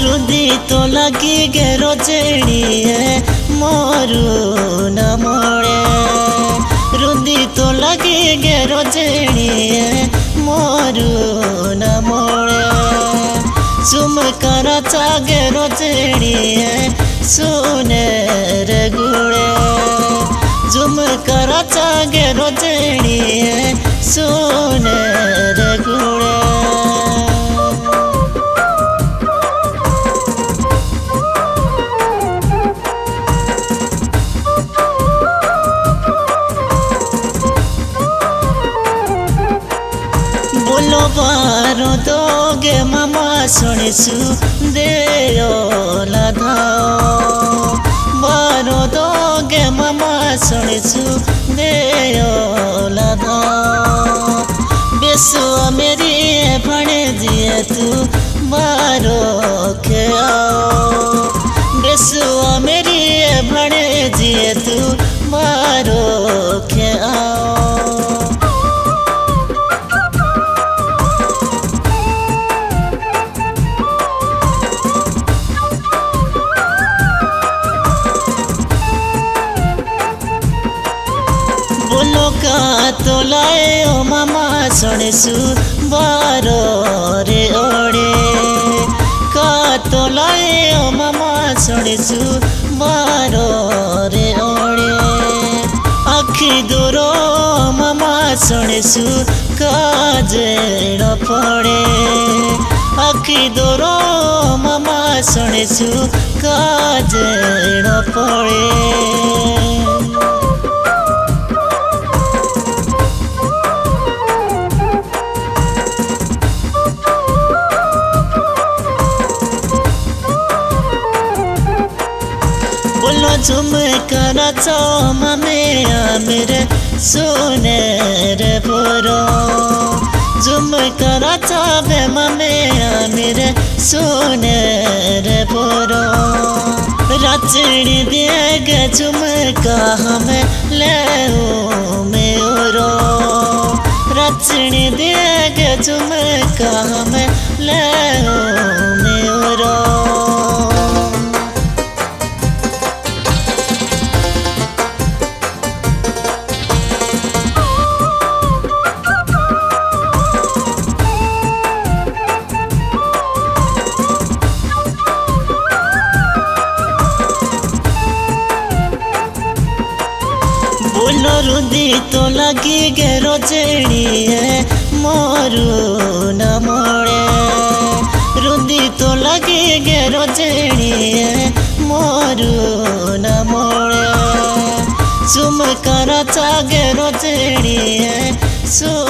रुदी तो लगी गे रोजड़िए मोरू न मोड़े। रुदी तो लगी गे रोजड़िए मोरू न मोड़े। सुम कर चागे रोजड़िए सुने रे गुड़े। जुम कर चागे रोजड़िए सुने रे गुड़े। बोलो बारो दोगे मामा सुनिसु देयो लाधाओ। बारो दोगे मामा सुनिसु देयो लाधाओ। बेसुआ मेरी भणे दिए तू बारो के आओ। बेसुआ मेरी भणे दिए तू बारो के आओ। बोलो का तो लाए ओ मामा सुनिसु बारो रे ओड़े। का तो लाए ओ मामा सुनिसु बारो रे ओड़े। आखी दूरो मामा सुनिसु काजे न पड़े। आखी दूरो मामा सुनिसु काजे न पड़े। बोलो झुम कर मामे मेरे सुने रे बोरो। झुम कर मामे मेरे सुने रे बोरो। रचनी देगे झुम का हमें ले मेरो। रचनी देगे झुम का हमें ले मेरो। बोलो रुदी तो लगी गे रोजड़िए मोरू न मोड़े। रुदी तो लगी गे रोजड़िए मोरू न मोड़े। सुम कर चागे रोजड़िए